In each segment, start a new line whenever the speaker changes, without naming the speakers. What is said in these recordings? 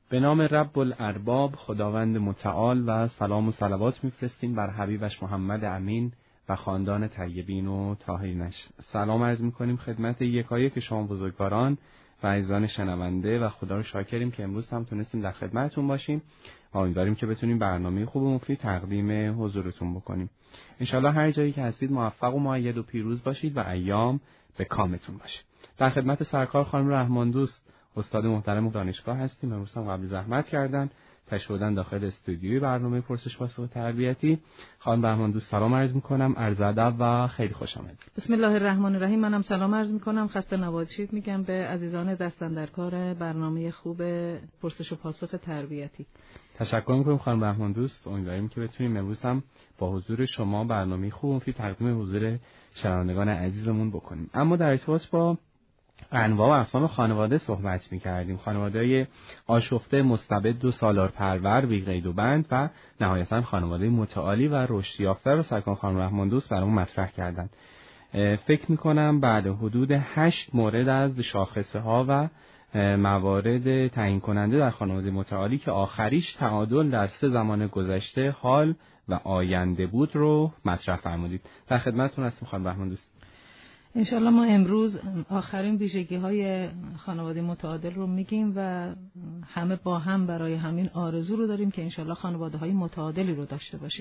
به نام رب الارباب، خداوند متعال، و سلام و صلوات میفرستیم بر حبیبش محمد امین و خاندان طیبین و طاهرینش. سلام عرض میکنیم خدمت یکایک شما بزرگواران و عزیزان شنونده و خدا رو شاکریم که امروز هم تونستیم در خدمتتون باشیم. امیدواریم که بتونیم برنامه خوب و مفید تقدیم حضورتون بکنیم. انشالله هر جایی که هستید موفق و مؤید و پیروز باشید و ایام به کامتون باشه. در خدمت سرکار خانم رحمان دوست، استاد محترم دانشگاه هستیم. امروز هم قبل زحمت کردن تشریف بردن داخل استودیوی برنامه پرسش پاسخ تربیتی. خانم رحمان دوست سلام عرض می‌کنم، عرض ادب و خیلی خوش آمدید.
بسم الله الرحمن الرحیم. منم سلام عرض می‌کنم، خسته نباشید میگم به عزیزان دستن در کار برنامه خوب پرسش و پاسخ تربیتی.
تشکر می‌کنم خانم رحمان دوست. امیدواریم که بتونیم امروز هم با حضور شما برنامه خوب و مفید تقدیم حضور شنوندگان عزیزمون بکنیم. اما در ارتباط با انواع و اقسام خانواده صحبت می‌کردیم. خانواده‌های آشفته، مستبد و سالارپرور، بی قید و بند و نهایتاً خانواده متعالی و رشد یافته رو سرکار خانم رحمان دوست برامون مطرح کردن. فکر می‌کنم بعد حدود 8 مورد از شاخصه‌ها و موارد تعیین کننده در خانواده متعالی که آخریش تعادل در 3 زمان گذشته، حال و آینده بود رو مطرح فرمودید. در خدمتتون هستیم خانم رحمان دوست.
انشالله ما امروز آخرین ویژگی‌های خانواده متعادل رو میگیم و همه با هم برای همین آرزو رو داریم که انشالله خانواده‌های متعادلی رو داشته باشیم.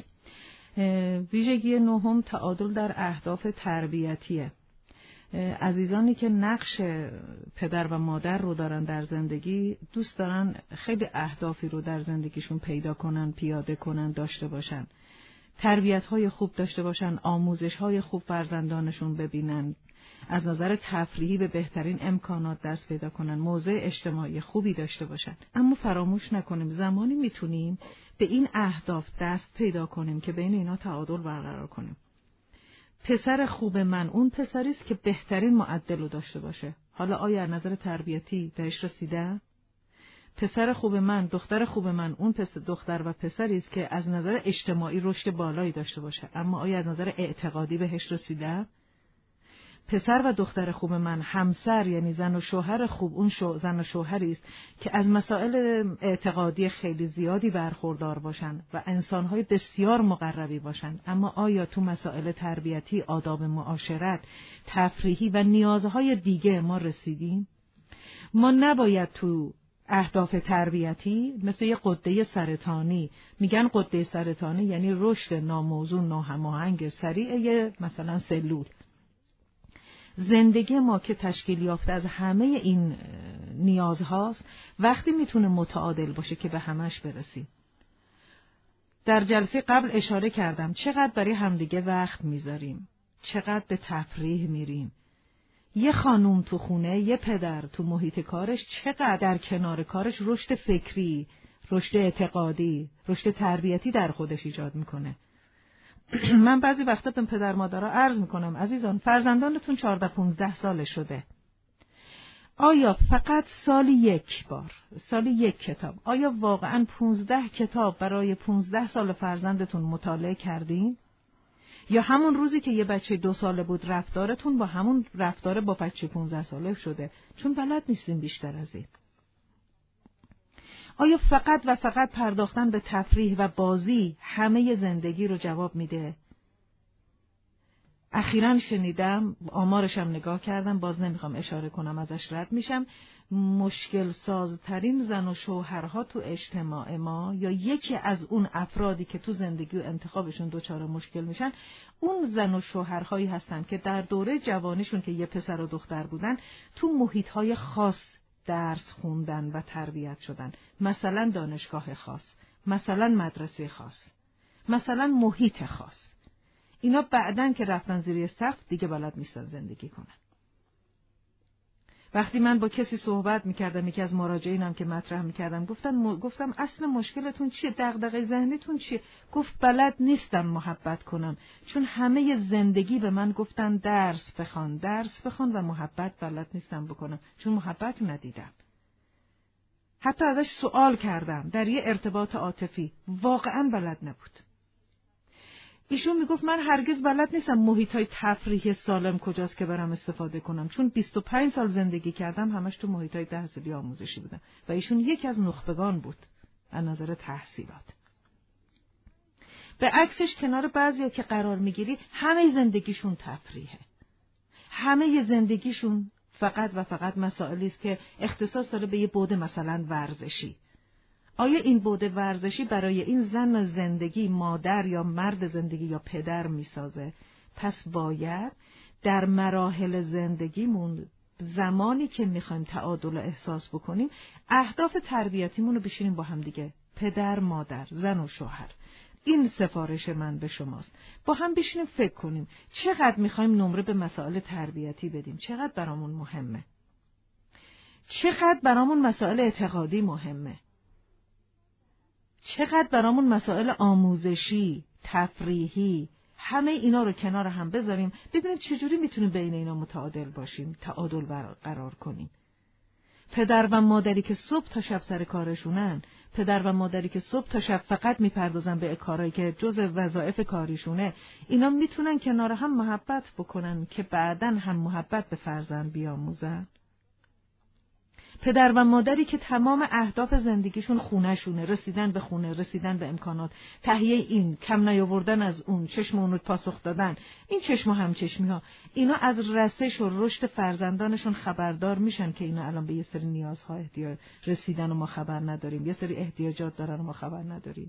ویژگی نهم تعادل در اهداف تربیتیه. عزیزانی که نقش پدر و مادر رو دارن در زندگی دوست دارن خیلی اهدافی رو در زندگیشون پیدا کنن، پیاده کنن، داشته باشن. تربیت‌های خوب داشته باشن، آموزش‌های خوب فرزندانشون ببینن، از نظر تفریحی به بهترین امکانات دست پیدا کنن، موضع اجتماعی خوبی داشته باشن. اما فراموش نکنیم زمانی میتونیم به این اهداف دست پیدا کنیم که بین اینا تعادل برقرار کنیم. پسر خوب من اون پسری است که بهترین معدل رو داشته باشه. حالا آیا از نظر تربیتی بهش رسیده؟ پسر خوب من، دختر خوب من اون دختر و پسری است که از نظر اجتماعی رشد بالایی داشته باشه، اما آیا از نظر اعتقادی بهش رسیده؟ پسر و دختر خوب من همسر، یعنی زن و شوهر خوب اون زن و شوهری است که از مسائل اعتقادی خیلی زیادی برخوردار باشن و انسان‌های بسیار مقربی باشن، اما آیا تو مسائل تربیتی، آداب معاشرت، تفریحی و نیازهای دیگه ما رسیدیم؟ ما نباید تو اهداف تربیتی مثل یه غده سرطانی، میگن غده سرطانی یعنی رشد ناموزون، ناهماهنگ، سریع مثلا سلول. زندگی ما که تشکیل یافته از همه این نیازهاست، وقتی میتونه متعادل باشه که به همش برسیم. در جلسه قبل اشاره کردم چقدر برای همدیگه وقت میذاریم، چقدر به تفریح میریم. یه خانوم تو خونه، یه پدر تو محیط کارش چقدر در کنار کارش رشد فکری، رشد اعتقادی، رشد تربیتی در خودش ایجاد میکنه. من بعضی وقتا به پدر مادرها عرض میکنم عزیزان فرزندانتون 14-15 ساله شده. آیا فقط سالی یک کتاب، آیا واقعا 15 کتاب برای 15 سال فرزندتون مطالعه کردین؟ یا همون روزی که یه بچه 2 ساله بود رفتارتون با همون رفتار با بچه 15 ساله شده؟ چون بلد نیستین بیشتر از این. آیا فقط پرداختن به تفریح و بازی همه زندگی رو جواب میده؟ اخیراً شنیدم، آمارشم نگاه کردم، باز نمیخوام اشاره کنم ازش رد میشم، مشکل سازترین زن و شوهرها تو اجتماع ما یا یکی از اون افرادی که تو زندگی و انتخابشون دچار مشکل میشن اون زن و شوهرهایی هستن که در دوره جوانیشون که یه پسر و دختر بودن تو محیطهای خاص درس خوندن و تربیت شدن، مثلا دانشگاه خاص، مثلا مدرسه خاص، مثلا محیط خاص. اینا بعدن که رفتن زیر سقف دیگه بلد نیستن زندگی کنن. وقتی من با کسی صحبت میکردم، یکی از مراجعینم که مطرح میکردم، گفتم اصل مشکلتون چیه؟ دغدغه ذهنیتون چیه؟ گفت بلد نیستم محبت کنم، چون همه زندگی به من گفتن درس بخوان و محبت بلد نیستم بکنم، چون محبت ندیدم. حتی ازش سوال کردم در یه ارتباط عاطفی، واقعا بلد نبود. ایشون میگفت من هرگز بلد نیستم محیطای تفریحی سالم کجاست که برم استفاده کنم، چون 25 سال زندگی کردم همش تو محیطای تحصیلی آموزشی بودم و ایشون یکی از نخبگان بود از نظر تحصیلات. به عکسش کنار بعضیا که قرار میگیری همه زندگیشون تفریحه. همه زندگیشون فقط و فقط مسائلی است که اختصاص داره به یه بعد مثلا ورزشی. آیا این بعد ورزشی برای این زن زندگی مادر یا مرد زندگی یا پدر میسازه؟ پس باید در مراحل زندگیمون زمانی که میخوایم تعادل احساس بکنیم اهداف تربیتیمون رو بشینیم با هم دیگه، پدر، مادر، زن و شوهر. این سفارش من به شماست. با هم بشینیم فکر کنیم چقدر میخوایم نمره به مسائل تربیتی بدیم، چقدر برامون مهمه، چقدر برامون مسائل اعتقادی مهمه، چقدر برامون مسائل آموزشی، تفریحی، همه اینا رو کنار هم بذاریم ببینیم چجوری میتونیم بین اینا متعادل باشیم، تعادل برقرار کنیم. پدر و مادری که صبح تا شب سر کارشونن، پدر و مادری که صبح تا شب فقط میپردازن به کارهایی که جزء وظایف کاریشونه، اینا میتونن کنار هم محبت بکنن که بعداً هم محبت به فرزند بیاموزن. پدر و مادری که تمام اهداف زندگیشون خونه‌شونه، رسیدن به خونه، رسیدن به امکانات، تهیه این، کم نیاوردن از اون، چشم اون رو پاسخ دادن، این چشم و همچشمی ها، اینا از رسش و رشد فرزندانشون خبردار میشن که اینا الان به یه سری نیازها احتیاج رسیدن و ما خبر نداریم، یه سری احتیاجات دارن و ما خبر نداریم.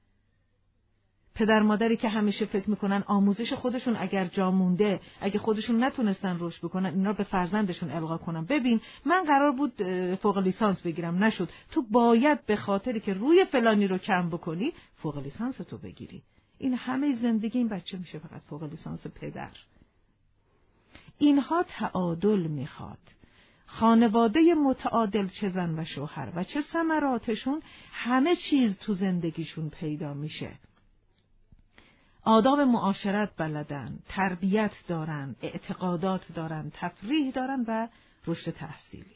پدر مادری که همیشه فکر میکنن آموزش خودشون اگر جا مونده، اگه خودشون نتونستن رشد بکنن، اینا رو به فرزندشون القا کنن. ببین من قرار بود فوق لیسانس بگیرم نشد، تو باید به خاطری که روی فلانی رو کم بکنی فوق لیسانس تو بگیری. این همه زندگی این بچه میشه فقط فوق لیسانس پدر. اینها تعادل میخواد. خانواده متعادل، چه زن و شوهر و چه ثمراتشون، همه چیز تو زندگیشون پیدا میشه. آداب معاشرت بلدن، تربیت دارن، اعتقادات دارن، تفریح دارن و رشد تحصیلی.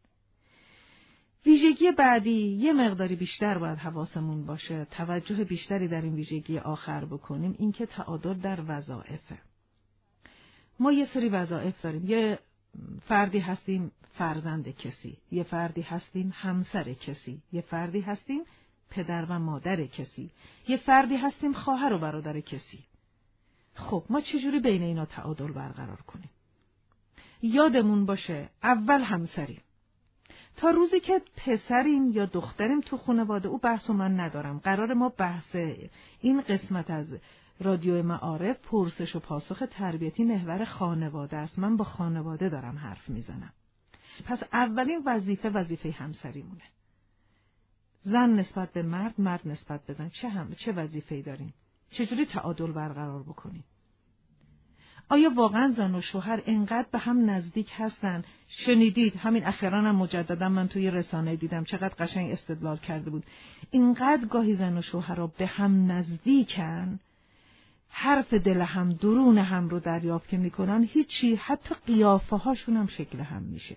ویژگی بعدی یه مقداری بیشتر باید حواسمون باشه، توجه بیشتری در این ویژگی آخر بکنیم، این که تعادل در وظایفه. ما یه سری وظایف داریم، یه فردی هستیم فرزند کسی، یه فردی هستیم همسر کسی، یه فردی هستیم پدر و مادر کسی، یه فردی هستیم خواهر و برادر کسی. خب ما چجوری بین اینا تعادل برقرار کنیم؟ یادمون باشه اول همسریم. تا روزی که پسریم یا دختریم تو خانواده، او بحثو من ندارم. قرار ما بحث این قسمت از رادیو معارف پرسش و پاسخ تربیتی محور خانواده است. من با خانواده دارم حرف میزنم. پس اولین وظیفه همسریمونه. زن نسبت به مرد، مرد نسبت به زن، چه وظیفه‌ای داریم؟ چجوری تعادل برقرار بکنیم؟ آیا واقعا زن و شوهر اینقدر به هم نزدیک هستن؟ شنیدید همین اخیراً هم مجددا من توی رسانه دیدم چقدر قشنگ استدلال کرده بود. اینقدر گاهی زن و شوهرها به هم نزدیکن، حرف دل هم، درون هم رو دریافت میکنن، هیچی، حتی قیافه هاشون هم شکل هم میشه.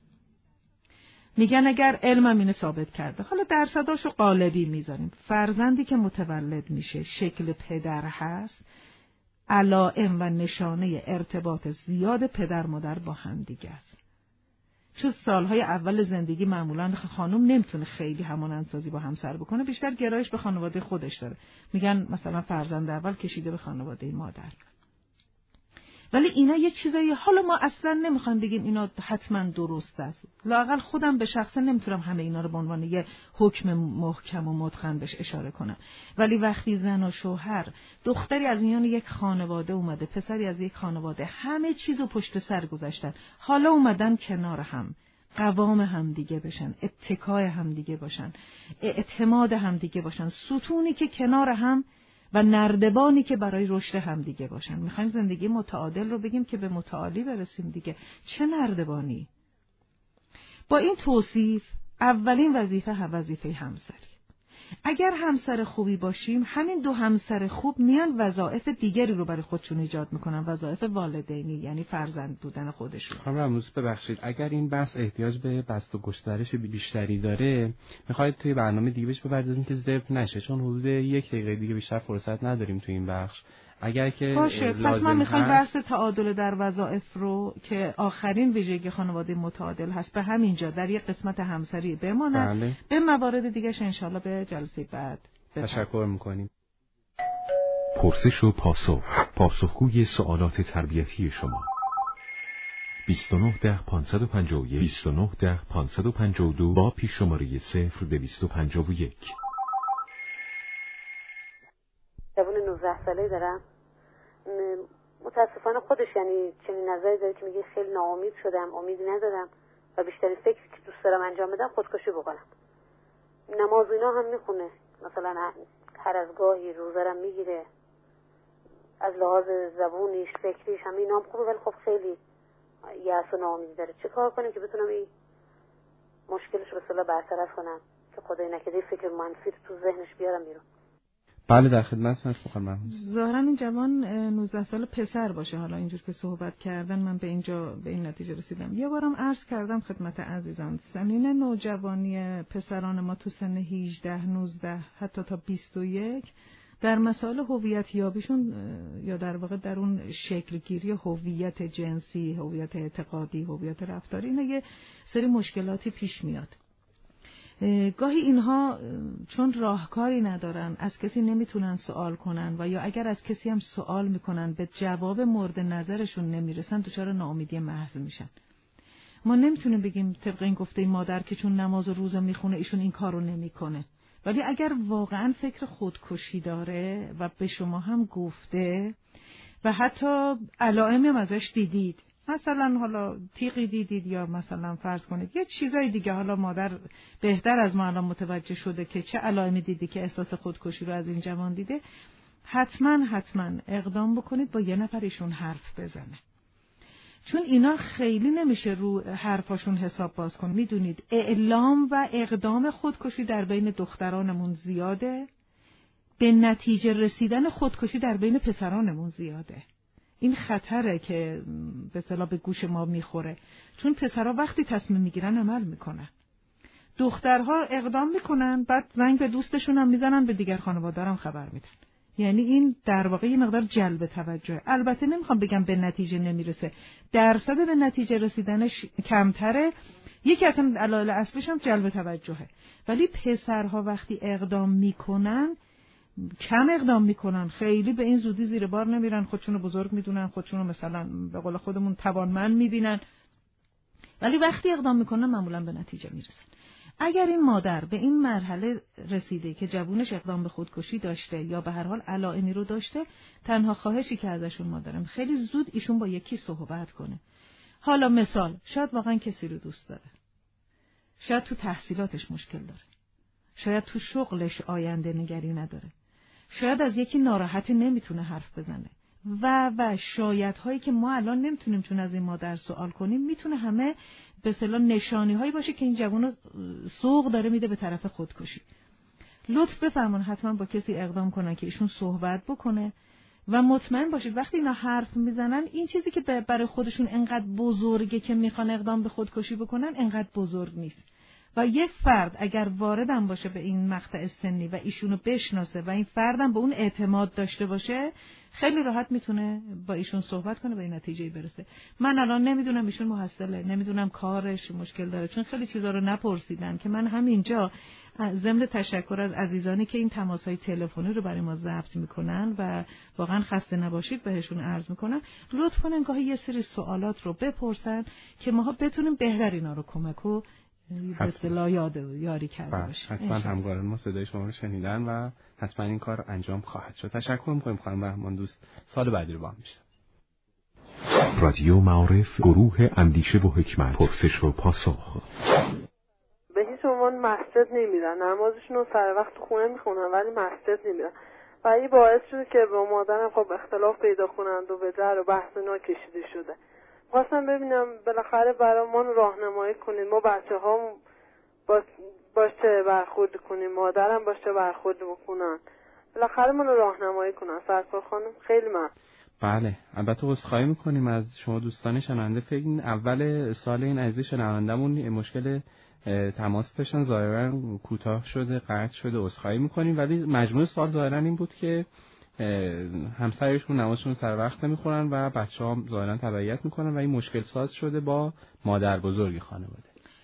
میگن اگر علمم اینو ثابت کرده، حالا درصداشو قالبی میذاریم، فرزندی که متولد میشه شکل پدر هست، علائم و نشانه ارتباط زیاد پدر مادر با هم دیگه است. چون سالهای اول زندگی معمولا خانم نمیتونه خیلی همانندسازی با همسر بکنه، بیشتر گرایش به خانواده خودش داره. میگن مثلا فرزند اول کشیده به خانواده مادر. ولی اینا یه چیزایی، حالا ما اصلا نمیخوایم بگیم اینا حتما درست است، لااقل خودم به شخصه نمیتونم همه اینا رو به عنوان یه حکم محکم و متقن بهش اشاره کنم. ولی وقتی زن و شوهر، دختری از میان یک خانواده اومده، پسری از یک خانواده، همه چیزو پشت سر گذاشتن، حالا اومدن کنار هم، قوام هم دیگه بشن، اتکای هم دیگه باشن، اعتماد هم دیگه باشن، ستونی که کنار هم و نردبانی که برای رشد هم دیگه باشن. میخوایم زندگی متعادل رو بگیم که به متعالی برسیم دیگه. چه نردبانی؟ با این توصیف اولین وظیفه همسری. اگر همسر خوبی باشیم، همین دو همسر خوب میان وظایف دیگری رو برای خودشون ایجاد میکنن، وظایف والدینی، یعنی فرزند بودن خودشون.
خانم رموز ببخشید، اگر این بحث احتیاج به بسط و گسترش بیشتری داره، میخواید توی برنامه دیگه بهش بپردازیم که ضبط نشه، چون حدود 1 دقیقه دیگه بیشتر فرصت نداریم توی این بخش. اگر که
باشه، پس ما میخوایم
هست...
بحث تعادل در وظایف رو که آخرین ویژگی خانواده متعادل هست به همینجا در یک قسمت همسری بماند.
بله.
به موارد دیگه انشالله به جلسه بعد
تشکر میکنیم.
پرسش و پاسخ، پاسخگوی سوالات تربیتی شما. 2910 551 2910 552 با پیش شماره 0251.
جوان 19 ساله دارم. متاسفانه خودش یعنی چنین نظری داره که میگه خیلی ناامید شدم، امیدی ندارم و بیشتری فکری که دوست دارم انجام بدم خودکشی بکنم. نماز اینا هم میخونه، مثلا هر از گاهی روزرم میگیره، از لحاظ زبونیش فکریش هم اینا هم خوبه، ولی خب خیلی یأس و ناامیدی داره. چه کار کنیم که بتونم این مشکلش رو به اصطلاح برطرف کنم که خدای نکرده فکر منفی تو ذهنش بیارم بیرون؟
بله در خدمت هستم.
ظاهرا این جوان 19 سال پسر باشه. حالا اینجور که صحبت کردن من به این نتیجه رسیدم. یه بارم عرض کردم خدمت عزیزان، سنین نوجوانی پسران ما تو سن 18 19 حتی تا 21 در مسائل هویت یابیشون یا در واقع در اون شکل گیری هویت جنسی، هویت اعتقادی، هویت رفتاری، اینا یه سری مشکلاتی پیش میاد. گاهی اینها چون راهکاری ندارن، از کسی نمیتونن سوال کنن و یا اگر از کسی هم سوال میکنن به جواب مورد نظرشون نمیرسن، دچار ناامیدی محض میشن. ما نمیتونیم بگیم طبق این گفته مادر که چون نماز و روزه میخونه ایشون این کارو نمیکنه. ولی اگر واقعا فکر خودکشی داره و به شما هم گفته و حتی علائمی هم ازش دیدید، مثلا حالا تیغی دیدید یا مثلا فرض کنید یه چیزای دیگه، حالا مادر بهتر از ما الان متوجه شده که چه علائمی دیدی که احساس خودکشی رو از این جوان دیده، حتما اقدام بکنید با یه نفر ایشون حرف بزنه، چون اینا خیلی نمیشه رو حرفاشون حساب باز کن. میدونید اعلام و اقدام خودکشی در بین دخترانمون زیاده، به نتیجه رسیدن خودکشی در بین پسرانمون زیاده. این خطره که به اصطلاح به گوش ما میخوره، چون پسرها وقتی تصمیم میگیرن عمل میکنن، دخترها اقدام میکنن بعد زنگ به دوستشون هم میزنن، به دیگر خانواده‌ام خبر میدن. یعنی این در واقع یه مقدار جلب توجه. البته نمیخوام بگم به نتیجه نمیرسه، درصد به نتیجه رسیدنش کمتره، یکی از علایل اصلیش هم جلب توجهه. ولی پسرها وقتی اقدام میکنن کم اقدام میکنن، خیلی به این زودی زیر بار نمیرن، خودشونو بزرگ میدونن، خودشونو مثلا به قول خودمون توانمند میبینن، ولی وقتی اقدام میکنن معمولا به نتیجه میرسن. اگر این مادر به این مرحله رسیده که جوونش اقدام به خودکشی داشته یا به هر حال علائمی رو داشته، تنها خواهشی که ازشون ما دارم خیلی زود ایشون با یکی صحبت کنه. حالا مثال، شاید واقعا کسی رو دوست داره، شاید تو تحصیلاتش مشکل داره، شاید تو شغلش آینده نگری نداره، شاید از یکی ناراحتی نمیتونه حرف بزنه و شاید هایی که ما الان نمیتونیم چون از این مادر سوال کنیم، میتونه همه به اصطلاح نشانی هایی باشه که این جوون سوق داره میده به طرف خودکشی. لطف بفرمایید حتما با کسی اقدام کنن که ایشون صحبت بکنه و مطمئن باشید وقتی اینا حرف میزنن این چیزی که برای خودشون انقدر بزرگه که میخوان اقدام به خودکشی بکنن انقدر بزرگ نیست. و یه فرد اگر واردم باشه به این مقطع سنی و ایشونو بشناسه و این فردم به اون اعتماد داشته باشه، خیلی راحت میتونه با ایشون صحبت کنه و به این نتیجه برسه. من الان نمیدونم ایشون محصله، نمیدونم کارش مشکل داره، چون خیلی چیزا رو نپرسیدن که من همینجا ضمن تشکر از عزیزانی که این تماس‌های تلفنی رو برای ما ضبط میکنن و واقعا خسته نباشید بهشون عرض میکنم، لطفاً گاهی یه سری سوالات رو بپرسن که ما بتونیم بهتر اینا رو کمک و به اصطلاح یاری کرده باشیم.
حتما همکاران ما صدای شما رو شنیدن و حتما این کار انجام خواهد شد. تشکر می‌کنیم خانم بهمان دوست. سال بعدی رو با هم میشه.
رادیو معارف، گروه اندیشه و حکمت، پرسش و پاسخ.
به هیچ عنوان مسجد نمیرن، نمازشون رو سر وقت خونه میخونن ولی مسجد نمیرن و این باعث شده که با مادرم خب اختلاف پیدا کنند و به در و بحث اینا کشیده شده. خواستم ببینم بالاخره برامون راهنمایی کنید، ما بچه‌ها باشه برخورد کنیم، مادرم باشه برخورد بکنن، بالاخره منو راهنمایی کنن. سرکار خانم خیلی ممنون.
بله، البته عذرخواهی میکنیم از شما دوستان شنونده. فکر این اول سال این عزیز شنوندمون مشکل تماس داشتن، ظاهرا کوتاه شده، قطع شده، عذرخواهی میکنیم. ولی مجموع سوال ظاهرا این بود که همسرشون نمازشون سر وقت نمیخورن و بچه‌ها ظاهرا تبعیت میکنن و این مشکل ساز شده با مادر بزرگ خانواده.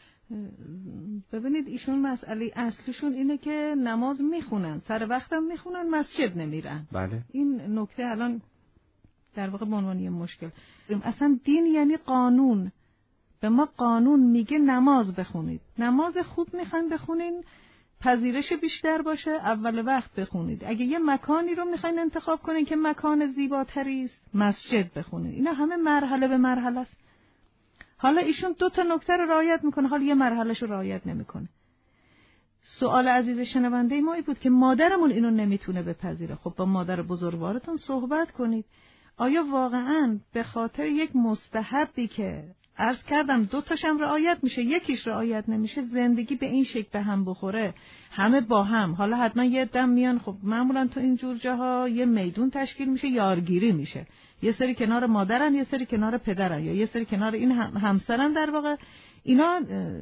ببینید ایشون مسئله اصلیشون اینه که نماز میخونن، سر وقتم میخونن، مسجد نمیرن.
بله.
این نکته الان در واقع به عنوان مشکل. اصلا دین یعنی قانون. به ما قانون میگه نماز بخونید. نماز خوب میخواین بخونین، پذیرش بیشتر باشه، اول وقت بخونید. اگه یه مکانی رو میخواین انتخاب کنین که مکان زیباتری است، مسجد بخونید. اینا همه مرحله به مرحله است. حالا ایشون 2 تا نکته رو رعایت میکنه، حالا یه مرحلهش رو رعایت نمیکنه. سوال عزیز شنونده ما این بود که مادرمون اینو نمیتونه بپذیره. خب با مادر بزرگوارتون صحبت کنید. آیا واقعاً به خاطر یک مستحبی که عرض کردم 2 تاشم رعایت میشه، یکیش رعایت نمیشه، زندگی به این شکل به هم بخوره، همه با هم، حالا حتما یه دم میان، خب معمولا تو این جور جاها یه میدون تشکیل میشه، یارگیری میشه، یه سری کنار مادرن، یه سری کنار پدرن، یا یه سری کنار این همسرن. در واقع اینا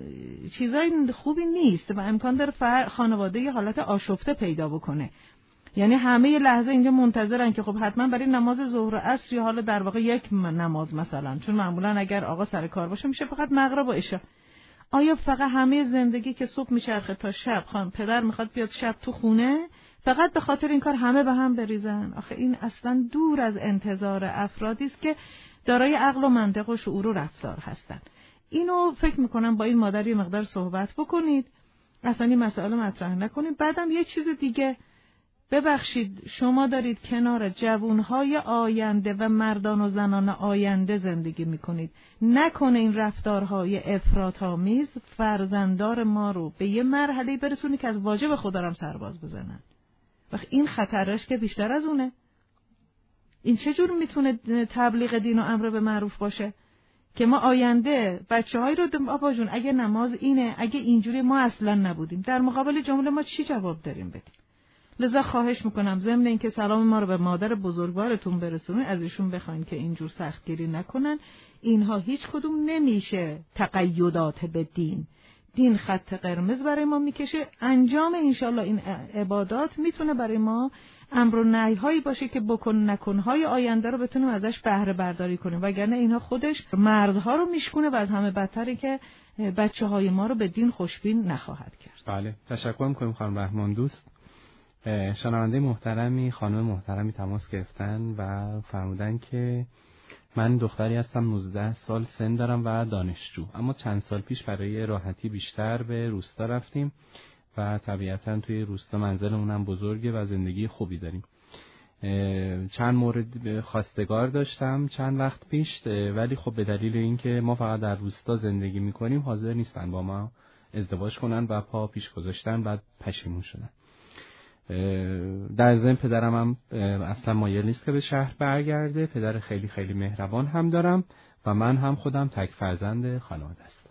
چیزای خوبی نیست و امکان داره خانواده یه حالت آشفته پیدا بکنه. یعنی همه یه لحظه اینجا منتظرن که خب حتما برای نماز ظهر و عصر یا حالا در واقع یک نماز مثلا، چون معمولا اگر آقا سر کار باشه میشه فقط مغرب و عشا. آیا فقط همه زندگی که صبح میچرخه تا شب، پدر میخواد بیاد شب تو خونه، فقط به خاطر این کار همه به هم بریزن؟ آخه این اصلا دور از انتظار افرادی است که دارای عقل و منطق و شعور و رفتار هستن. اینو فکر میکنم با این مادر یه مقدار صحبت بکنید، اصلا این مسائل مطرح نکنید. بعدم یه چیز دیگه، ببخشید شما دارید کنار جوانهای آینده و مردان و زنان آینده زندگی میکنید. نکنه این رفتارهای افراط‌آمیز فرزندار ما رو به یه مرحله برسونی که از واجب خدا هم سرباز بزنن. وقت این خطرش که بیشتر از اونه. این چجور میتونه تبلیغ دین و امر به معروف باشه که ما آینده بچه‌هایی رو آبا جون اگه نماز اینه، اگه اینجوری، ما اصلا نبودیم، در مقابل جمله ما چی جواب داریم بدیم؟ لذا خواهش میکنم ضمن اینکه سلام ما رو به مادر بزرگوارتون برسونید، از ایشون بخواین که اینجور سختگیری نکنن. اینها هیچ کدوم نمیشه تقیدات به دین. دین خط قرمز برای ما میکشه. انجام انشالله این عبادات میتونه برای ما امر و نهی هایی باشه که بکن نکنهای آینده رو بتونیم ازش بهره برداری کنیم، وگرنه اینها خودش مرزها رو میشکونه و از همه بدتره که بچه های ما رو به دین خوشبین نخواهد کرد.
بله، تشکر میکنیم خانم رحمان دوست. شنونده محترمی، خانم محترمی تماس گرفتن و فرمودن که من دختری هستم، 19 سال سن دارم و دانشجو، اما چند سال پیش برای راحتی بیشتر به روستا رفتیم و طبیعتاً توی روستا منزلمون بزرگه و زندگی خوبی داریم. چند مورد خواستگار داشتم چند وقت پیش، ولی خب به دلیل اینکه ما فقط در روستا زندگی میکنیم حاضر نیستن با ما ازدواج کنن و پا پیش گذاشتن، بعد پشیمون شدن. در ضمن پدرم هم اصلا مایل نیست که به شهر برگرده. پدر خیلی خیلی مهربان هم دارم و من هم خودم تک فرزند خانواده هستم.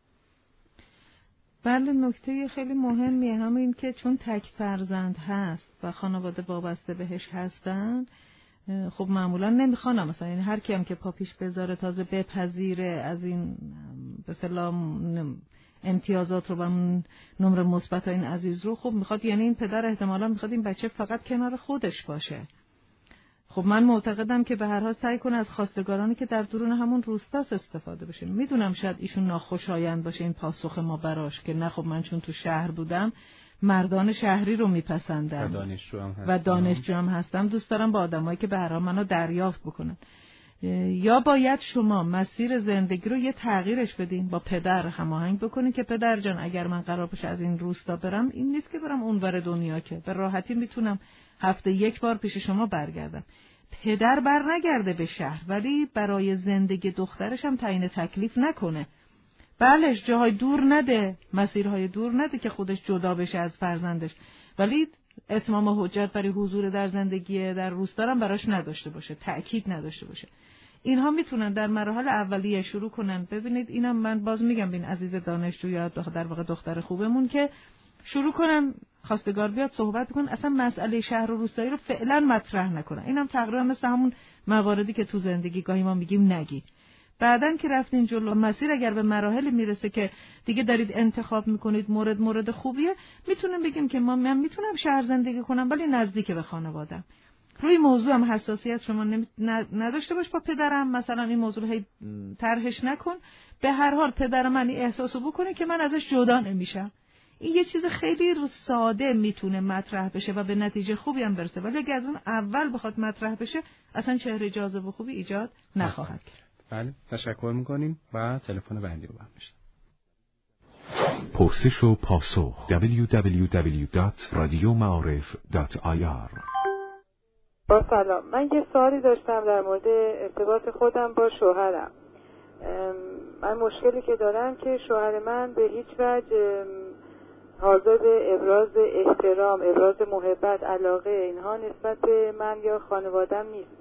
بله، نکته خیلی مهمیه همین که چون تک فرزند هست و خانواده وابسته بهش هستن، خب معمولا نمیخوانم مثلا، یعنی هر کی هم که پا پیش بذاره تازه بپذیره از این به اصطلاح امتیازات رو و نمره مثبت این عزیز رو، خب میخواد، یعنی این پدر احتمالا میخواد این بچه فقط کنار خودش باشه. خب من معتقدم که به هر حال سعی کنه از خواستگارانی که در درون همون روستاست استفاده بشه. میدونم شاید ایشون ناخوشایند باشه این پاسخ ما براش که نه خب من چون تو شهر بودم مردان شهری رو میپسندم و دانشجو هم هستم، دوست دارم با آدمایی که به هر حال منو دریافت بکنن. یا باید شما مسیر زندگی رو یه تغییرش بدین، با پدر هماهنگ بکنین که پدر جان اگر من قرار باشه از این روستا برم، این نیست که برم اونور دنیا، که به راحتی میتونم هفته 1 بار پیش شما برگردم. پدر بر نگرده به شهر، ولی برای زندگی دخترش هم تعیین تکلیف نکنه. بله جاهای دور نده، مسیرهای دور نده که خودش جدا بشه از فرزندش، ولی اتمام حجت برای حضور در زندگی در روستا هم براش نداشته باشه، تأکید نداشته باشه. اینها میتونن در مراحل اولیه شروع کنن. ببینید اینم من باز میگم بین عزیز دانشجو یا در واقع دختر خوبمون که شروع کنن خواستگار بیاد صحبت کنن، اصلا مسئله شهر و روستایی رو فعلا مطرح نکنن. اینم تقریبا مثل همون مواردی که تو زندگی گاهی ما میگیم نگید. بعدن که رفتین جلو مسیر اگر به مراحل میرسه که دیگه دارید انتخاب میکنید مورد خوبیه، میتونیم بگیم که من میتونم شهر زندگی کنم ولی نزدیک به خانواده‌ام. روی موضوع هم حساسیت شما نداشته باش با پدرم، مثلا این موضوع رو هی طرحش نکن. به هر حال پدر من این احساسو بکنه که من ازش جدا نمیشم. این یه چیز خیلی ساده میتونه مطرح بشه و به نتیجه خوبی هم برسه، ولی اگه از اون اول بخواد مطرح بشه اصلا چهره جاذبه خوبی ایجاد نخواهد کرد.
بله، تشکر میکنیم و تلفن بعدی رو بفرمایید.
پرسش و پاسخ www.radiomaarif.ir.
با سلام، من یه سوالی داشتم در مورد ارتباط خودم با شوهرم. من مشکلی که دارم که شوهر من به هیچ وجه حاضر به ابراز احترام، ابراز محبت، علاقه اینها نسبت به من یا خانوادم نیست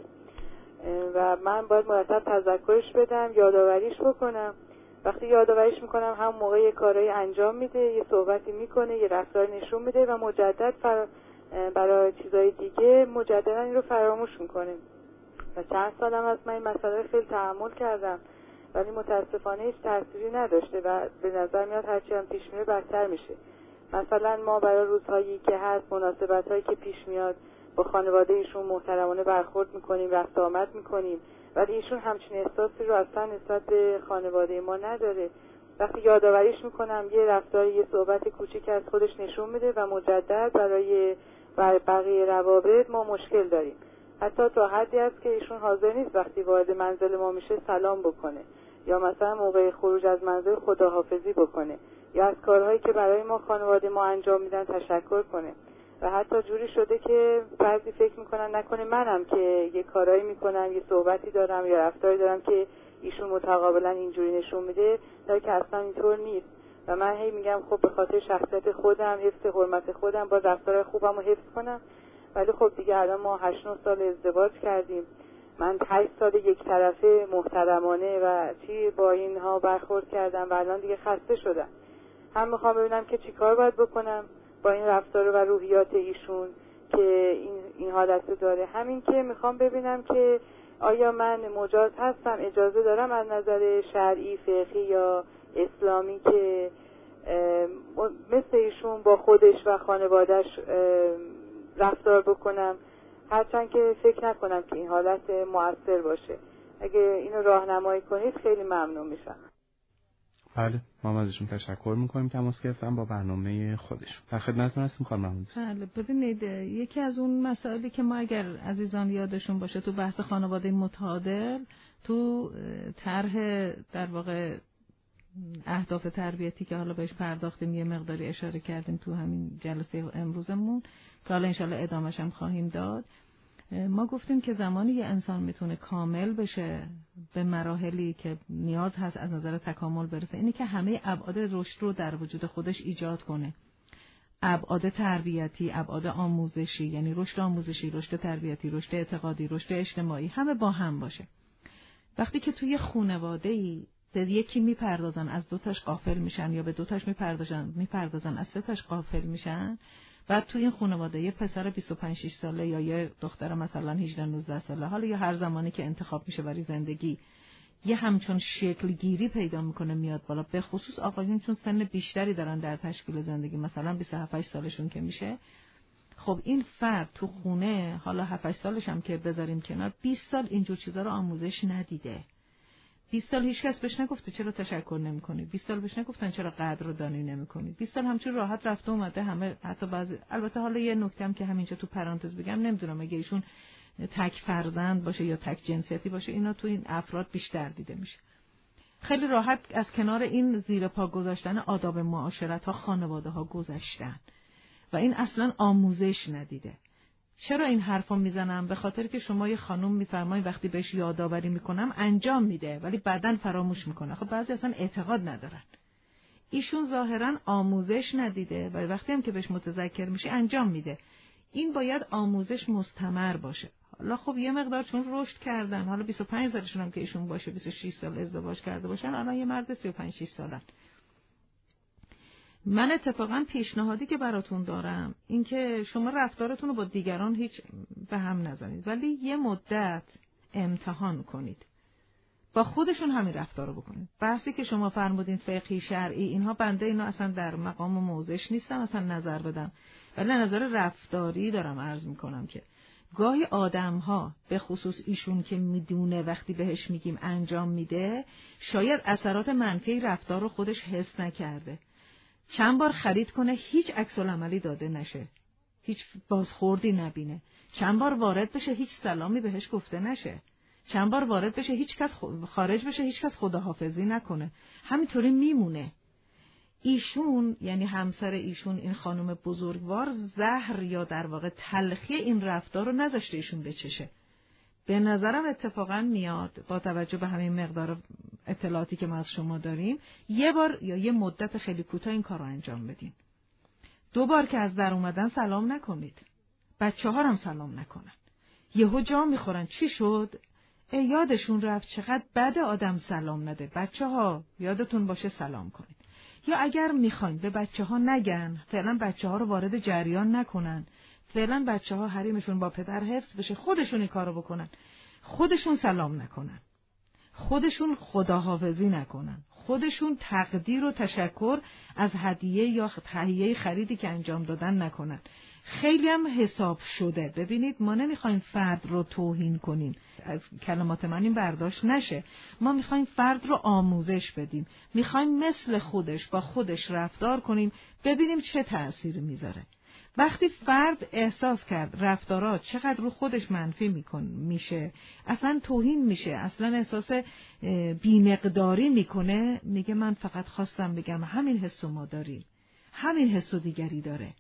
و من باید مرتب تذکرش بدم، یادآوریش بکنم. وقتی یادآوریش میکنم هم موقع یه کارایی انجام میده، یه صحبتی میکنه، یه رفتار نشون میده و مجدد برای چیزای دیگه مجددا این رو فراموش میکنه. و چند سالم از من این مسئله خیلی تحمل کردم ولی متاسفانه هیچ تأثیری نداشته و به نظر میاد هرچی هم پیش میره بدتر میشه. مثلا ما برای روزهایی که هست، مناسبت‌هایی که پیش میاد با خانواده ایشون محترمانه برخورد میکنیم، رفت آمد میکنیم، ولی ایشون همچین احساسی رو اصلا نسبت به خانواده ما نداره. وقتی یادآوریش میکنم یه رفتار، یه صحبت کوچیک از خودش نشون میده و مجدد برای بقیه روابط ما مشکل داریم. حتی تا حدی است که ایشون حاضر نیست وقتی وارد منزل ما میشه سلام بکنه یا مثلا موقع خروج از منزل خداحافظی بکنه یا از کارهایی که برای ما خانواده ما انجام میدن تشکر کنه. و حتی جوری شده که بعضی فکر میکنن نکنه منم که یه کارایی میکنم، یه صحبتی دارم یا رفتاری دارم که ایشون متقابلا اینجوری نشون میده، در که اصلا اینطور نیست. و من هی میگم خب به خاطر شخصیت خودم، حفظ حرمت خودم با رفتار خوبم رو حفظ کنم. ولی خب دیگه الان ما 8-9 سال ازدواج کردیم، من 8 سال یک طرفه محترمانه و چی با اینها برخورد کردم و الان دیگه خسته شدم. هم میخوام ببینم که چی کار باید بکنم با این رفتار و روحیات ایشون که این حالت داره. همین که میخوام ببینم که آیا من مجاز هستم، اجازه دارم از نظر شرعی، فقهی یا اسلامی که مثل ایشون با خودش و خانوادهش رفتار بکنم، هرچند که فکر نکنم که این حالت مؤثر باشه. اگه اینو راهنمایی کنید خیلی ممنون میشم.
بله، ما ازشون تشکر میکنیم که تماس گرفتن با برنامه خودشون. در خدمتتون هستیم خانم مهندس.
بله، ببینید یکی از اون مسائلی که ما اگر عزیزان یادشون باشه تو بحث خانواده متعادل، تو طرح در واقع اهداف تربیتی که حالا بهش پرداختیم یه مقداری اشاره کردیم تو همین جلسه امروزمون که حالا انشالله ادامه‌ش هم خواهیم داد. ما گفتیم که زمانی یه انسان میتونه کامل بشه به مراحلی که نیاز هست از نظر تکامل برسه، اینی که همه ابعاد رشد رو در وجود خودش ایجاد کنه. ابعاد تربیتی، ابعاد آموزشی، یعنی رشد آموزشی، رشد تربیتی، رشد اعتقادی، رشد اجتماعی، همه با هم باشه. وقتی که توی خانواده‌ای به یکی میپردازن از دوتاش غافل میشن یا به دوتاش میپردازن از سه‌تاش غافل میشن، بعد تو این خانواده یه پسر 25-6 ساله یا یه دختر مثلا 18-19 ساله، حالا یا هر زمانی که انتخاب میشه برای زندگی، یه همچون شکل گیری پیدا میکنه میاد بالا، به خصوص آقایون چون سن بیشتری دارن در تشکیل زندگی، مثلا 27 سالشون که میشه، خب این فرد تو خونه حالا 7 سالش هم که بذاریم کنار، 20 سال اینجور چیزا رو آموزش ندیده. 20 سال هیچ کس بهش نگفته چرا تشکر نمی‌کنی، 20 سال بهش نگفتن چرا قدر و دانی نمی‌کنی، 20 سال همچون راحت رفته اومده همه، حتی بعضی. البته حالا یه نکته‌ام که همینجا تو پرانتز بگم، نمیدونم اگه ایشون تک فرزند باشه یا تک جنسیتی باشه، اینا تو این افراد بیشتر دیده میشه. خیلی راحت از کنار این زیر پا گذاشتن آداب معاشرت ها خانواده ها گذشتن و این اصلا آموزش ندیده. چرا این حرفو میزنم؟ به خاطر که شما یه خانم میفرمایید وقتی بهش یادآوری میکنم انجام میده ولی بعداً فراموش میکنه. خب بعضی اصلا اعتقاد ندارن. ایشون ظاهراً آموزش ندیده و وقتی هم که بهش متذکر میشه انجام میده. این باید آموزش مستمر باشه. حالا خب یه مقدار چون رشد کردن، حالا 25 سالشون هم که ایشون باشه 26 سال ازدواج کرده باشن، الان یه مرد 35 6 سالن. من اتفاقا پیشنهادی که براتون دارم این که شما رفتارتون رو با دیگران هیچ به هم نزنید، ولی یه مدت امتحان کنید، با خودشون همین رفتار رو بکنید. بحثی که شما فرمودین فقهی شرعی اینها، بنده اینا اصلا در مقام و موضعش نیستم اصلا نظر بدم، ولی نظر رفتاری دارم عرض میکنم که گاهی آدم‌ها به خصوص ایشون که میدونه وقتی بهش میگیم انجام میده، شاید اثرات منفی رفتار رو خودش حس نکرده. چند بار خرید کنه هیچ عکس العملی داده نشه، هیچ بازخوردی نبینه. چند بار وارد بشه هیچ سلامی بهش گفته نشه. چند بار وارد بشه هیچ کس خارج بشه هیچ کس خداحافظی نکنه. همینطوری میمونه. ایشون یعنی همسر ایشون، این خانم بزرگوار، زهر یا در واقع تلخی این رفتار رو نذاشته ایشون بچشه. به نظرم اتفاقا میاد با توجه به همین مقدار اطلاعاتی که ما از شما داریم، یه بار یا یه مدت خیلی کوتاه این کار رو انجام بدین. 2 بار که از در اومدن سلام نکنید. بچه‌ها هم سلام نکنن. یهو جا میخورن چی شد؟ یادشون رفت چقدر بد آدم سلام نده. بچه‌ها یادتون باشه سلام کنید. یا اگر میخواین به بچه‌ها نگن، فعلا بچه‌ها رو وارد جریان نکنن، فعلا بچه‌ها حریمشون با پدر حفظ بشه، خودشون این کارو بکنن، خودشون سلام نکنن، خودشون خداحافظی نکنن، خودشون تقدیر و تشکر از هدیه یا تهیه خریدی که انجام دادن نکنن. خیلی هم حساب شده. ببینید ما نمیخوایم فرد رو توهین کنیم، از کلمات من این برداشت نشه. ما میخوایم فرد رو آموزش بدیم، میخوایم مثل خودش با خودش رفتار کنیم، ببینیم چه تأثیری میذاره. وقتی فرد احساس کرد رفتارات چقدر رو خودش منفی میشه، اصلا توهین میشه، اصلا احساس بی‌مقداری میکنه، میگه من فقط خواستم بگم همین حسو ما داریم، همین حسو دیگری داره.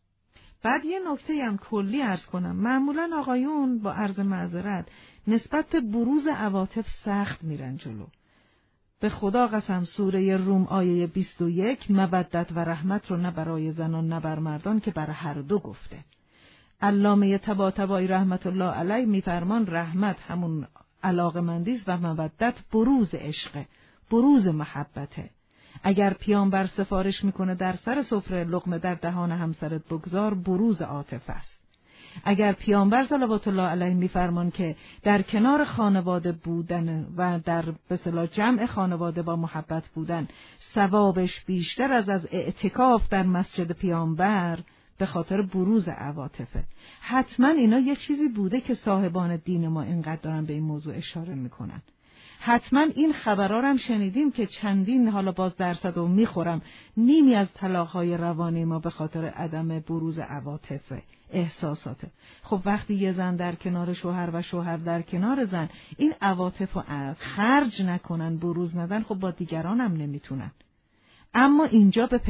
بعد یه نکته هم کلی عرض کنم. معمولا آقایون با عرض معذرت نسبت به بروز عواطف سخت میرن جلو. به خدا قسم سوره روم آیه 21 مودت و رحمت رو نه برای زنان نه بر مردان که بر هر دو گفته. علامه طباطبایی رحمت الله علیه میفرمان رحمت همون علاقمندی است و مودت بروز عشق، بروز محبته. اگر پیامبر سفارش میکنه در سر سفره لقمه در دهان همسرت بگذار، بروز عاطفه است. اگر پیامبر صلوات الله علیه میفرمان که در کنار خانواده بودن و در به اصطلاح جمع خانواده با محبت بودن ثوابش بیشتر از اعتکاف در مسجد پیامبر، به خاطر بروز عواطفه. حتما اینا یه چیزی بوده که صاحبان دین ما اینقدر دارن به این موضوع اشاره میکنن. حتما این خبرها هم شنیدیم که چندین، حالا باز درصد رو میخورم، نیمی از طلاق‌های روانی ما به خاطر عدم بروز عواطف، احساساته. خب وقتی یه زن در کنار شوهر و شوهر در کنار زن این عواطف رو خرج نکنن، بروز ندن، خب با دیگران هم نمیتونن. اما اینجا به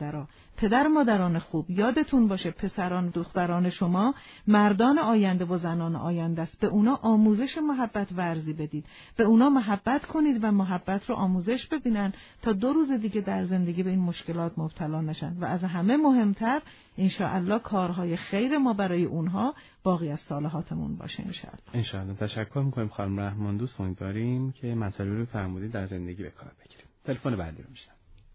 پدر مادران خوب یادتون باشه، پسران دختران شما مردان آینده و زنان آینده است. به اونا آموزش محبت ورزی بدید، به اونا محبت کنید و محبت رو آموزش ببینن تا 2 روز دیگه در زندگی به این مشکلات مبتلا نشن. و از همه مهمتر انشاءالله کارهای خیر ما برای اونها باقی از صالحاتمون باشه
انشاءالله. تشکر میکنیم خانم رحمان دوست. امیدواریم که مسائلی رو فرمودید در زندگی به کار بگیریم. تلفن بعدی رو میشنم.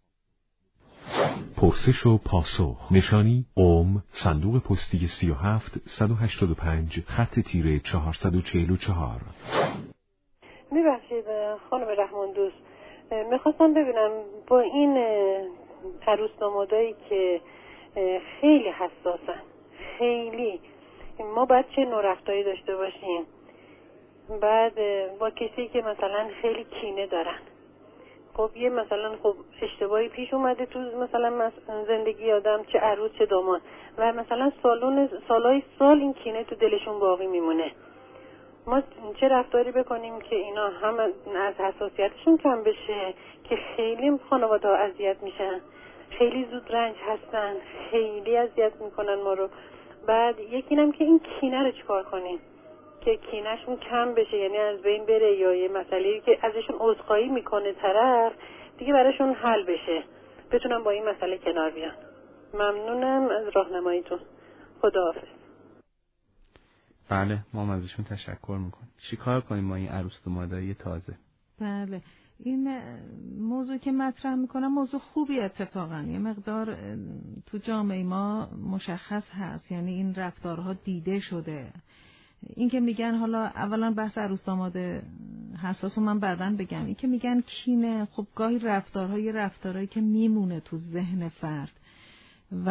پرسش و پاسخ. نشانی قم، صندوق پستی 37185 خط تیره 444.
میبخشید خانم رحمان دوست، میخواستم ببینم با این عروس دامادایی که خیلی حساسن، خیلی، ما باید چه نوع رفتاری داشته باشیم؟ بعد با کسی که مثلا خیلی کینه دارن، خب یه مثلا خب اشتباهی پیش اومده تو مثلا زندگی آدم، چه عروس چه داماد، و مثلا سالهای سال این کینه تو دلشون باقی میمونه. ما چه رفتاری بکنیم که اینا هم از حساسیتشون کم بشه که خیلی خانواده ها اذیت میشن، خیلی زود رنج هستن، خیلی اذیت میکنن ما رو. بعد یکی اینم که این کینه رو چیکار کنیم که کینهشون کم بشه، یعنی از بین بره، یا یه مسئله‌ای که ازشون عذرخواهی میکنه طرف دیگه براشون حل بشه، بتونم با این مسئله کنار بیان. ممنونم از راهنماییتون. خداحافظ.
بله، ما ازشون تشکر میکنیم. چیکار کنیم ما این عروس دامادای تازه؟
بله، این موضوع که مطرح میکنم موضوع خوبی اتفاقا، یه مقدار تو جامعه ما مشخص هست، یعنی این رفتارها دیده شده. این که میگن حالا اولا بحث عروس داماد حساسو من بعداً بگم، این که میگن کینه، خب گاهی رفتارهایی که میمونه تو ذهن فرد و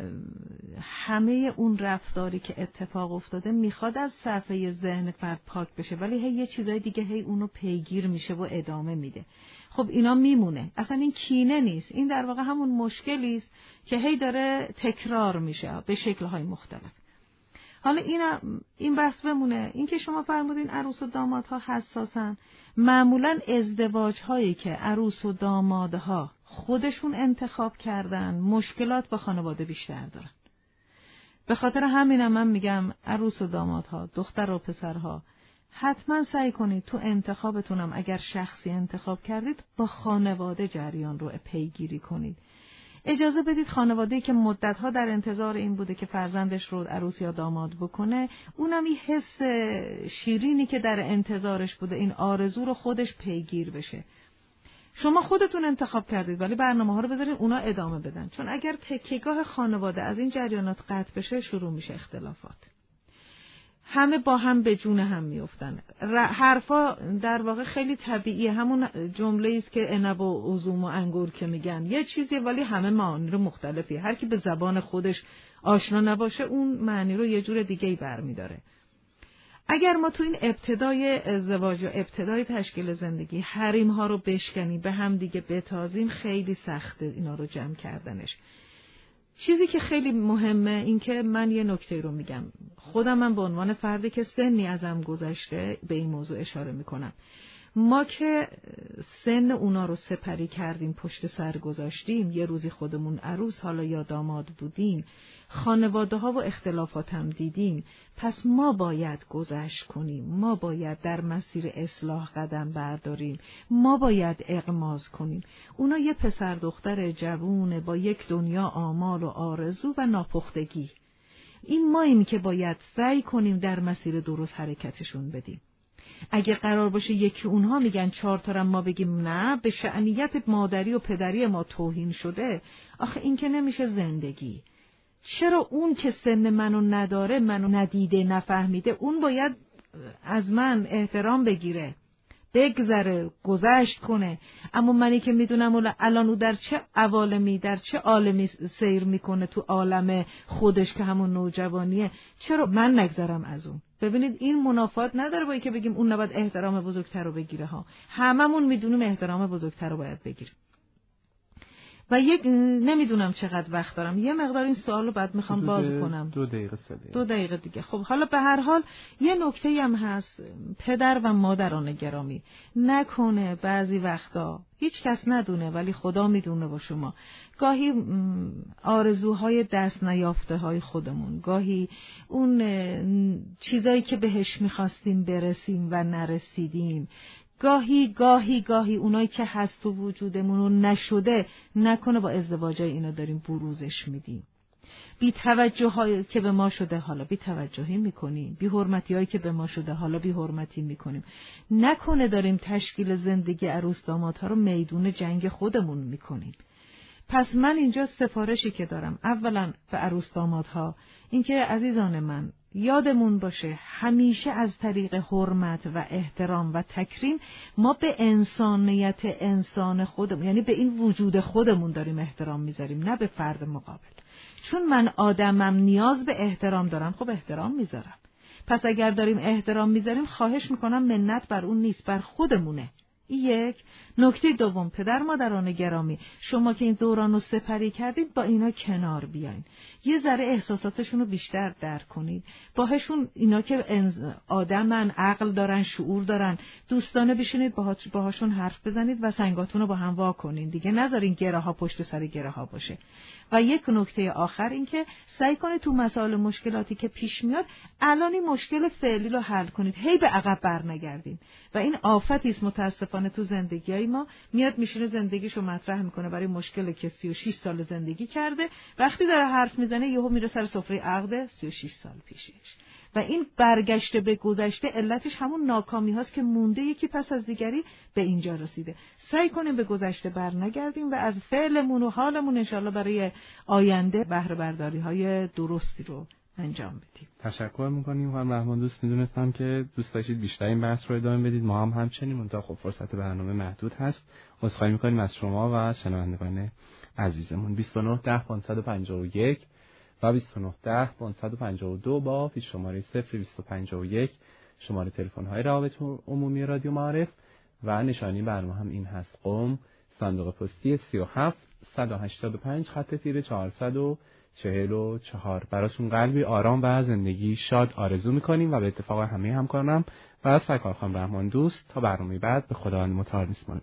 همه اون رفتاری که اتفاق افتاده میخواد از صفحه ذهن فرد پاک بشه، ولی هی یه چیزای دیگه هی اونو پیگیر میشه و ادامه میده. خب اینا میمونه. اصلا این کینه نیست، این در واقع همون مشکلی است که هی داره تکرار میشه به شکل‌های مختلف. حالا این بحث بمونه. این که شما فرمودین عروس و دامادها حساسن، معمولاً ازدواج‌هایی که عروس و دامادها خودشون انتخاب کردن مشکلات با خانواده بیشتر دارن. به خاطر همینم من میگم عروس و دامادها، دختر و پسرها، حتما سعی کنید تو انتخابتونم اگر شخصی انتخاب کردید با خانواده جریان رو پیگیری کنید. اجازه بدید خانواده‌ای که مدت‌ها در انتظار این بوده که فرزندش رو عروس یا داماد بکنه، اونم این حس شیرینی که در انتظارش بوده، این آرزو رو خودش پیگیر بشه. شما خودتون انتخاب کردید ولی برنامه‌ها رو بذارید اونا ادامه بدن، چون اگر تکیه‌گاه خانواده از این جریانات قطع بشه شروع میشه اختلافات. همه با هم به جون هم میافتن. حرفا در واقع خیلی طبیعیه، همون جمله است که عنب و عزوم و انگور که میگن یه چیزیه ولی همه معانی رو مختلفیه. هر کی به زبان خودش آشنا نباشه اون معنی رو یه جور دیگه‌ای برمی‌داره. اگر ما تو این ابتدای ازدواج و ابتدای تشکیل زندگی حریم ها رو بشکنیم، به هم دیگه بتازیم، خیلی سخته اینا رو جمع کردنش. چیزی که خیلی مهمه این که من یه نکته رو میگم، من به عنوان فردی که سنی ازم گذشته به این موضوع اشاره میکنم. ما که سن اونا رو سپری کردیم، پشت سر گذاشتیم، یه روزی خودمون عروس حالا یا داماد بودیم، خانواده ها و اختلافات هم دیدیم، پس ما باید گذشت کنیم، ما باید در مسیر اصلاح قدم برداریم، ما باید اغماض کنیم. اونا یه پسر دختر جوونه با یک دنیا آمال و آرزو و ناپختگی، این ماییم که باید سعی کنیم در مسیر درست حرکتشون بدیم. اگه قرار باشه یکی اونها میگن 4 تا ما بگیم نه، به شأنیت مادری و پدری ما توهین شده، آخه این که نمیشه زندگی. چرا اون که سن منو نداره، منو ندیده، نفهمیده، اون باید از من احترام بگیره، بگذره، گذشت کنه؟ اما منی که میدونم الان او در چه عوالمی، در چه عالمی سیر میکنه تو عالم خودش که همون نوجوانیه، چرا من نگذرم از اون؟ ببینید این منافات نداره با اینکه بگیم اون نباید احترام بزرگتر رو بگیره ها. هممون میدونیم احترام بزرگتر رو باید بگیریم. و یک نمیدونم چقدر وقت دارم، یه مقدار این سوالو بعد میخوام باز کنم.
2 دقیقه 3 دقیقه.
2 دقیقه دیگه. خب حالا به هر حال یه نکته هم هست، پدر و مادران گرامی، نکنه بعضی وقتا هیچ کس ندونه ولی خدا میدونه با شما، گاهی آرزوهای دست نیافته های خودمون، گاهی اون چیزایی که بهش میخواستیم برسیم و نرسیدیم، گاهی اونایی که هست تو وجودمون و نشده، نکنه با ازدواجای اینا داریم بروزش میدیم. بی توجه هایی که به ما شده حالا بی توجهی میکنیم، بی حرمتی هایی که به ما شده حالا بی حرمتی میکنیم. نکنه داریم تشکیل زندگی عروس دامادها رو میدون جنگ خودمون میکنیم. پس من اینجا سفارشی که دارم اولا به عروس دامادها این که عزیزان من یادمون باشه همیشه از طریق حرمت و احترام و تکریم ما به انسانیت انسان خودمون، یعنی به این وجود خودمون داریم احترام میذاریم، نه به فرد مقابل. چون من آدمم نیاز به احترام دارم، خب احترام میذارم. پس اگر داریم احترام میذاریم، خواهش میکنم منت بر اون نیست، بر خودمونه. یک. نکته دوم، پدر مادران گرامی، شما که این دوران رو سپری کردید با اینا کنار بیاین، یه ذره احساساتشون رو بیشتر درک کنید، باهاشون، اینا که آدمن، عقل دارن، شعور دارن، دوستانه بشینید باهاشون حرف بزنید و سنگاتون رو با هم وا کنین دیگه، نذارین گره ها پشت سر گره ها باشه. و یک نکته آخر این که سعی کنید تو مسائل مشکلاتی که پیش میاد الان این مشکل فعلی رو حل کنید، هی به عقب برنگردین. و این آفتی است متاسفانه تو زندگیای ما، میاد میشینه زندگیشو مطرح میکنه برای مشکلی که 36 سال زندگی کرده، وقتی داره حرف میزنه یهو میره سر سفره عقد 36 سال پیشش. و این برگشته به گذشته علتش همون ناکامی هاست که مونده یکی پس از دیگری به اینجا رسیده. سعی کنیم به گذشته برنگردیم و از فعلمون و حالمون انشالله برای آینده بهره برداری های درستی رو انجام بدیم.
تشکر میکنیم خانم رحمان دوست. میدونستم که دوست داشتید بیشتر این بحث رو ادامه بدید، ما هم همچنین، منتها خب فرصت برنامه محدود هست. عذرخواهی میکنیم از شما و شنوندگان عزیزمون. 29 10 551 و 29 10 552 با پیش شماره 0251 شماره تلفن های روابط عمومی رادیو معارف و نشانی برنامه هم این هست: قم، صندوق پستی 37 185 خط تیره 444. براتون قلبی آرام و زندگی شاد آرزو میکنیم و به اتفاق همه همکارانم و از سرکار خانم رحمان دوست تا برنامه بعد به خداوند متعال میسپاریم.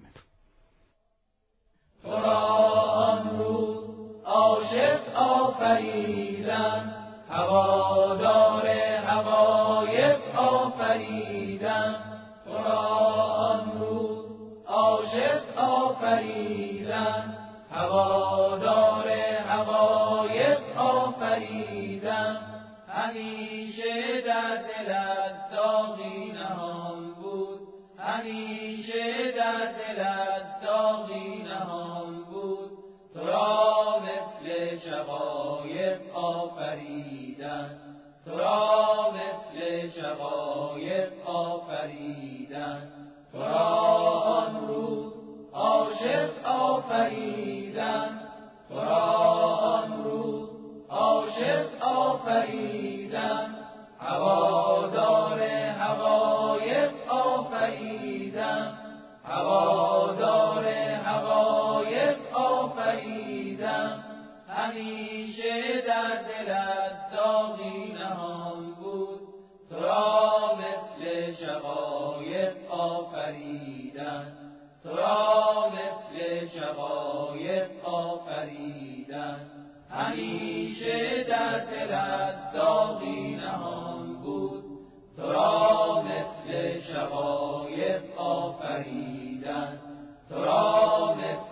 تو را آن روز عاشق آفریدم، هوادار حقایق آفریدم. تو را آن روز عاشق آفریدم، هوادار حقایق آفریدم. همیشه در دلت داغی نهان بود، همیشه در دلت داغی نهان بود. تو را مثل شقایق آفریدم، تو را مثل شقایق آفریدم. تو را آن روز عاشق آفریدم، تو را آن روز عاشق آفریدم. هوادار حقایق آفریدم، هوادار حقایق آفریدم. همیشه در دلت داغی نهان بود، تو را مثل شقایق آفریدم، تو را مثل شقایق آفریدم. همیشه در دلت داغی نهان بود، تو را مثل شقایق آفریدم، تو را مثل